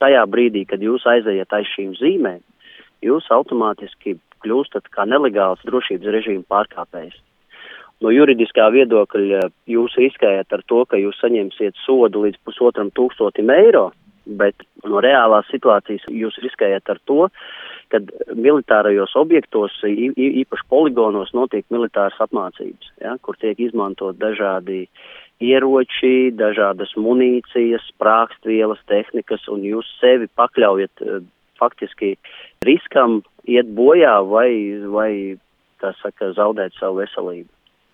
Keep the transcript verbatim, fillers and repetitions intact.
tajā brīdī, kad jūs aizejat aiz šīm zīmēm, jūs automātiski kļūstat kā nelegāls drošības režīma pārkāpējs. No juridiskā viedokļa jūs riskējat ar to, ka jūs saņemsiet sodu līdz pusotram tūkstotim eiro, bet no reālās situācijas jūs riskējat ar to, kad militārajos objektos, īpaši poligonos, notiek militāras apmācības, ja, kur tiek izmantot dažādi ieroči, dažādas munīcijas, sprākstvielas, tehnikas, un jūs sevi pakļaujat faktiski riskam iet bojā vai, vai tā saka, zaudēt savu veselību.